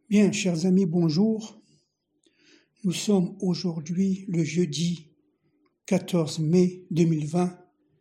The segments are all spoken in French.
Bien, chers amis, bonjour. Nous sommes aujourd'hui le jeudi 14 mai 2020,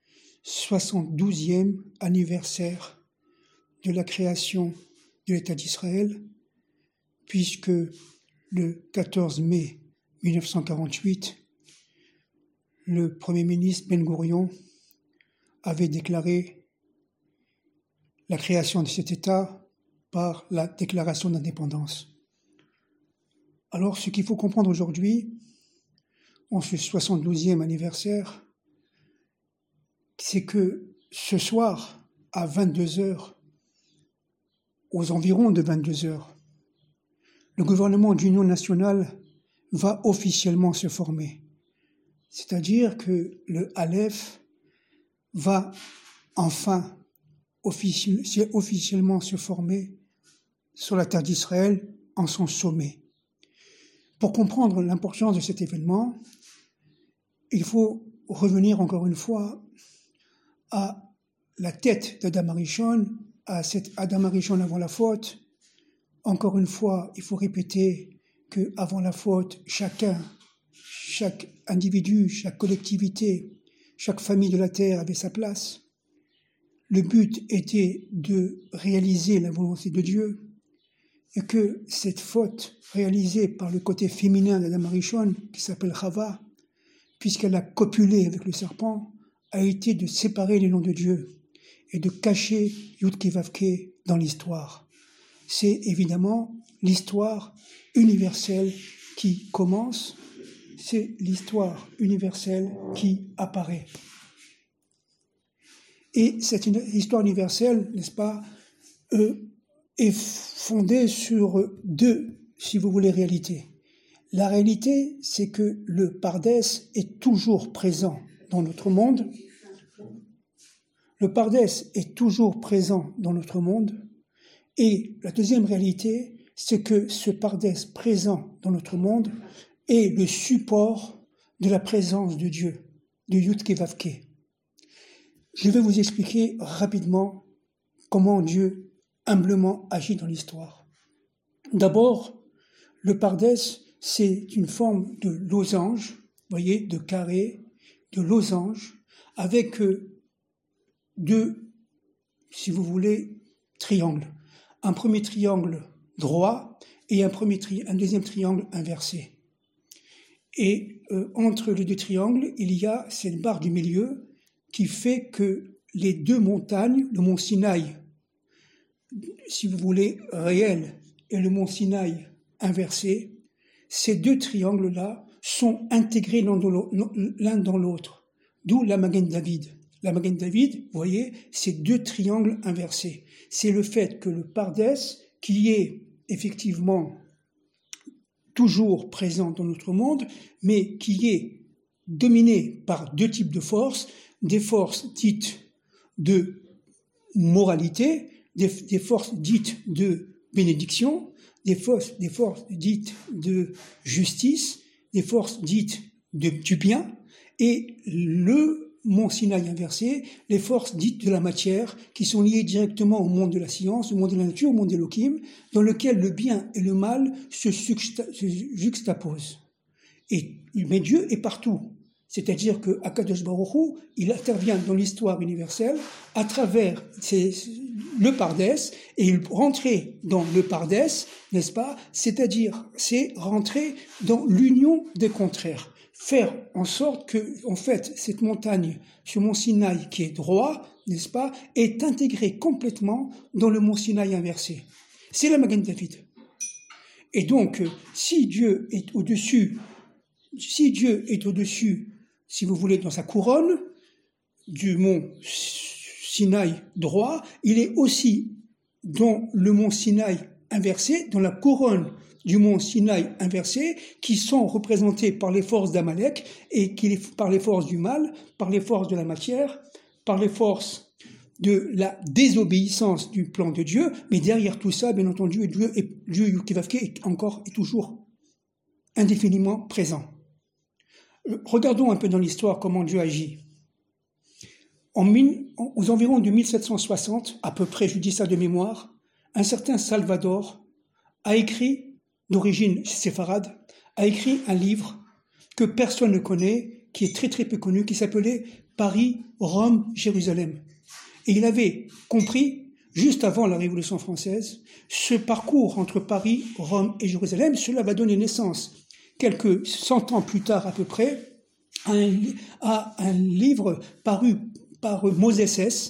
72e anniversaire de la création de l'État d'Israël, puisque le 14 mai 1948, le Premier ministre Ben Gourion avait déclaré la création de cet État par la déclaration d'indépendance. Alors, ce qu'il faut comprendre aujourd'hui, en ce 72e anniversaire, c'est que ce soir, à 22h, aux environs de 22h, le gouvernement d'union nationale va officiellement se former. C'est-à-dire que le Aleph va enfin officiellement se former sur la terre d'Israël en son sommet. Pour comprendre l'importance de cet événement, il faut revenir encore une fois à la tête d'Adam Arishon, à cet Adam Arishon avant la faute. Encore une fois, il faut répéter qu'avant la faute, chaque individu, chaque collectivité, chaque famille de la terre avait sa place. Le but était de réaliser la volonté de Dieu et que cette faute réalisée par le côté féminin d'Adam Arishon, qui s'appelle Chava, puisqu'elle a copulé avec le serpent, a été de séparer les noms de Dieu et de cacher Yud-Kei Vav-Kei dans l'histoire. C'est évidemment l'histoire universelle qui commence, c'est l'histoire universelle qui apparaît. Et cette histoire universelle, n'est-ce pas, est fondée sur deux, si vous voulez, réalités. La réalité, c'est que le Pardès est toujours présent dans notre monde. Le Pardès est toujours présent dans notre monde. Et la deuxième réalité, c'est que ce Pardès présent dans notre monde est le support de la présence de Dieu, du Yud-Kei Vav-Kei. Je vais vous expliquer rapidement comment Dieu humblement agit dans l'histoire. D'abord, le Pardès, c'est une forme de losange, vous voyez, de carré, de losange, avec deux, si vous voulez, triangles. Un premier triangle droit et un deuxième triangle inversé. Et entre les deux triangles, il y a cette barre du milieu qui fait que les deux montagnes, le mont Sinaï, si vous voulez, réel, et le mont Sinaï inversé, ces deux triangles-là sont intégrés l'un dans l'autre, d'où la Magen David. La Magen David, vous voyez, c'est deux triangles inversés. C'est le fait que le Pardès, qui est effectivement toujours présent dans notre monde, mais qui est dominé par deux types de forces, des forces dites de moralité, des forces dites de bénédiction, des forces dites de justice, des forces dites du bien, et le mont Sinaï inversé, les forces dites de la matière, qui sont liées directement au monde de la science, au monde de la nature, au monde d'Elohim, dans lequel le bien et le mal se juxtaposent. Mais Dieu est partout. C'est-à-dire que Akadosh Baruch Hu, il intervient dans l'histoire universelle à travers le Pardès, et il rentrer dans le Pardès, n'est-ce pas? C'est-à-dire, c'est rentrer dans l'union des contraires. Faire en sorte que, en fait, cette montagne, ce mont Sinaï qui est droit, n'est-ce pas, est intégré complètement dans le mont Sinaï inversé. C'est la Magen David. Et donc, si Dieu est au-dessus, si vous voulez, dans sa couronne du mont Sinaï droit, il est aussi dans le mont Sinaï inversé, dans la couronne du mont Sinaï inversé, qui sont représentés par les forces d'Amalek, et par les forces du mal, par les forces de la matière, par les forces de la désobéissance du plan de Dieu, mais derrière tout ça, bien entendu, Dieu Yud-Kei Vav-Kei est toujours indéfiniment présent. Regardons un peu dans l'histoire comment Dieu agit. Aux environs de 1760, à peu près, je dis ça de mémoire, un certain Salvador a écrit, d'origine séfarade, a écrit un livre que personne ne connaît, qui est très très peu connu, qui s'appelait Paris, Rome, Jérusalem. Et il avait compris, juste avant la Révolution française, ce parcours entre Paris, Rome et Jérusalem. Cela va donner naissance, quelques 100 ans plus tard à peu près, à un livre paru par Moses Hess.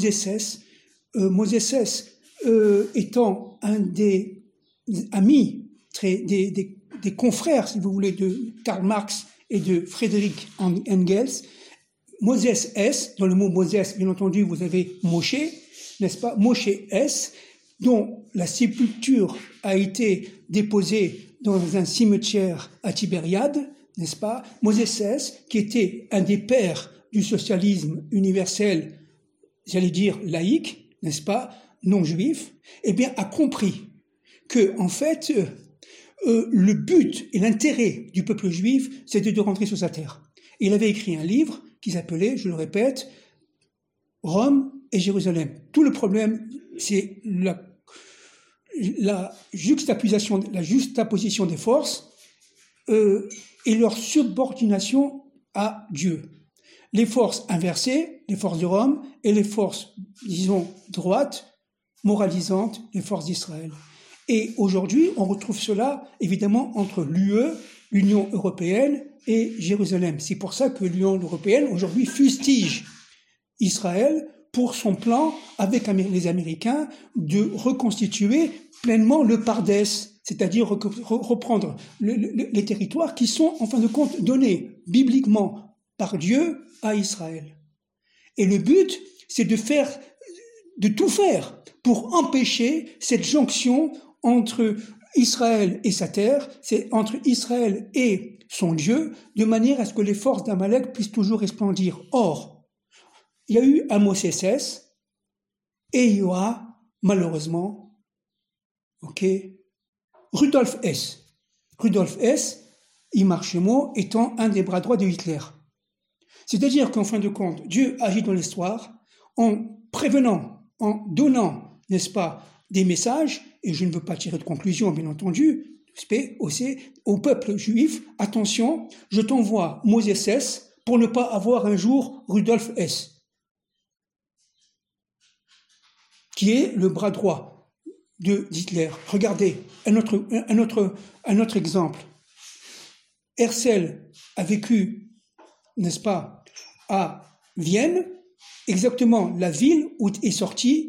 Moses Hess étant un des amis, des confrères, si vous voulez, de Karl Marx et de Friedrich Engels. Moses Hess, dans le mot Moses, bien entendu, vous avez Moshe, n'est-ce pas? Moshe Hess, dont la sépulture a été déposée dans un cimetière à Tibériade, n'est-ce pas? Moses Hess, qui était un des pères du socialisme universel, j'allais dire laïque, n'est-ce pas? Non juif, eh bien, a compris que, en fait, le but et l'intérêt du peuple juif, c'était de rentrer sur sa terre. Et il avait écrit un livre qui s'appelait, je le répète, Rome et Jérusalem. Tout le problème, c'est la juxtaposition des forces et leur subordination à Dieu. Les forces inversées, les forces de Rome, et les forces, disons, droites, moralisantes, les forces d'Israël. Et aujourd'hui, on retrouve cela, évidemment, entre l'UE, l'Union européenne, et Jérusalem. C'est pour ça que l'Union européenne, aujourd'hui, fustige Israël pour son plan, avec les Américains, de reconstituer pleinement le Pardès, c'est-à-dire reprendre les territoires qui sont, en fin de compte, donnés bibliquement par Dieu à Israël. Et le but, c'est de tout faire pour empêcher cette jonction entre Israël et sa terre, c'est entre Israël et son Dieu, de manière à ce que les forces d'Amalek puissent toujours resplendir. Or, il y a eu un Moses Hess, et il y aura, malheureusement, Rudolf Hess. Rudolf Hess, Imar étant un des bras droits de Hitler. C'est-à-dire qu'en fin de compte, Dieu agit dans l'histoire en prévenant, en donnant, n'est-ce pas, des messages, et je ne veux pas tirer de conclusion, bien entendu, aussi au peuple juif, attention, je t'envoie Moses Hess pour ne pas avoir un jour Rudolf Hess, qui est le bras droit d'Hitler. Regardez, un autre exemple. Herzl a vécu, n'est-ce pas, à Vienne, exactement la ville où est sorti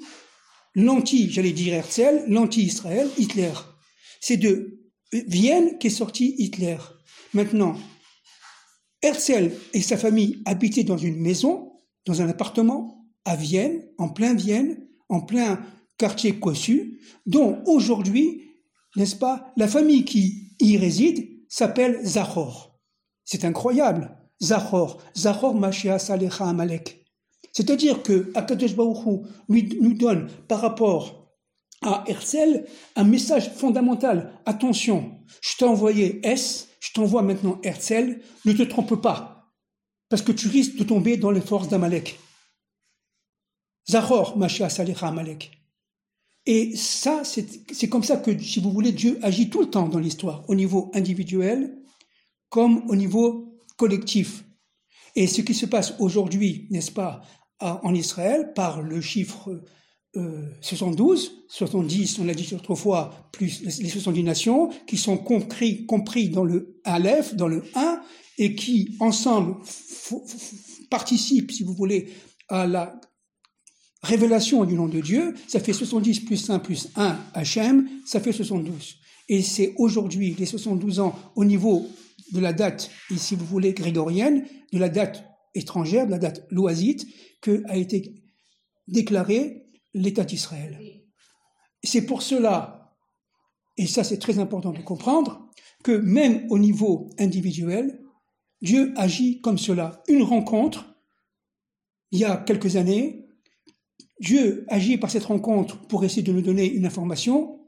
l'anti-Israël, Hitler. C'est de Vienne qu'est sorti Hitler. Maintenant, Herzl et sa famille habitaient dans une maison, dans un appartement à Vienne, en plein quartier cossu, dont aujourd'hui, n'est-ce pas, la famille qui y réside s'appelle Zachor. C'est incroyable. Zachor Mashiach Alecha Amalek. C'est-à-dire que Akadosh Baruch Hu nous donne par rapport à Herzl un message fondamental. Attention, je t'ai envoyé S, je t'envoie maintenant Herzl, ne te trompe pas, parce que tu risques de tomber dans les forces d'Amalek. Zachor Mashiach Alecha Amalek. Et ça, c'est comme ça que, si vous voulez, Dieu agit tout le temps dans l'histoire, au niveau individuel comme au niveau collectif. Et ce qui se passe aujourd'hui, n'est-ce pas, en Israël, par le chiffre 72, 70, on l'a dit autrefois, plus les 70 nations, qui sont compris dans le Aleph, dans le 1, et qui, ensemble, participent, si vous voulez, à la révélation du nom de Dieu. Ça fait 70 plus 1 plus 1, Hachem, ça fait 72. Et c'est aujourd'hui, les 72 ans, au niveau de la date, et si vous voulez, grégorienne, de la date étrangère, de la date loisite, que a été déclaré l'État d'Israël. C'est pour cela, et ça c'est très important de comprendre, que même au niveau individuel, Dieu agit comme cela. Une rencontre, il y a quelques années, Dieu agit par cette rencontre pour essayer de nous donner une information.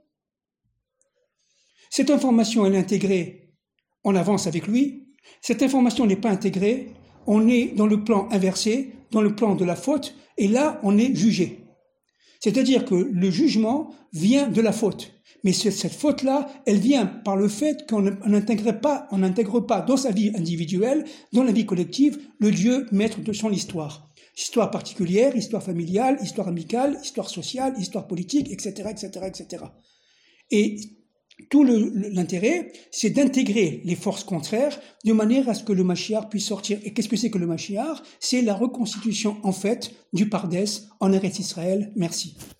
Cette information, elle est intégrée, on avance avec lui. Cette information n'est pas intégrée, on est dans le plan inversé, dans le plan de la faute, et là, on est jugé. C'est-à-dire que le jugement vient de la faute. Mais cette faute-là, elle vient par le fait qu'on n'intègre pas dans sa vie individuelle, dans la vie collective, le Dieu maître de son histoire. Histoire particulière, histoire familiale, histoire amicale, histoire sociale, histoire politique, etc., etc., etc. Et tout l'intérêt, c'est d'intégrer les forces contraires de manière à ce que le Mashiach puisse sortir. Et qu'est-ce que c'est que le Mashiach? C'est la reconstitution, en fait, du Pardès en Eretz Israël. Merci.